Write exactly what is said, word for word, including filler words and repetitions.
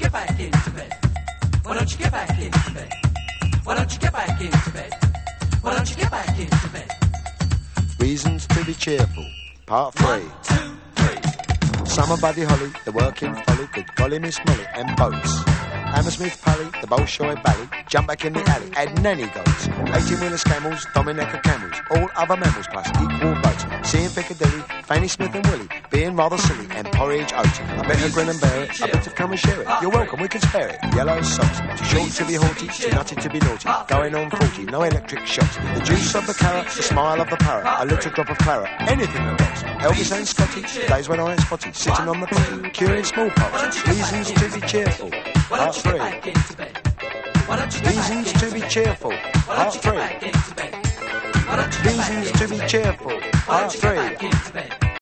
get back into bed? Why don't you get back into bed? Why don't you get back into bed? Why don't you get back into bed? Reasons to be cheerful, part three. One, two, three. Summer Buddy Holly, the working folly, good golly Miss Molly, and boats. Hammersmith Pally, the Bolshoi Bally, jump back in the alley, add nanny goats. eighteen-wheeler camels, Dominica camels, all other mammals plus equal votes. Seeing Piccadilly, Fanny Smith and Willie, being rather silly, and porridge oats. I better grin and bear it, I better come and share it. You're welcome, we can spare it. Yellow socks, too short to be haughty, too nutty to be naughty. Going on forty, no electric shocks. The juice of the carrot, the smile of the parrot, a little drop of claret, anything that rocks. Elvis and Scotty, days when I ain't spotty, sitting on the potty, curing smallpox. Reasons to be cheerful. Part three. Reasons to be cheerful. Part three. Reasons to be cheerful. Part three.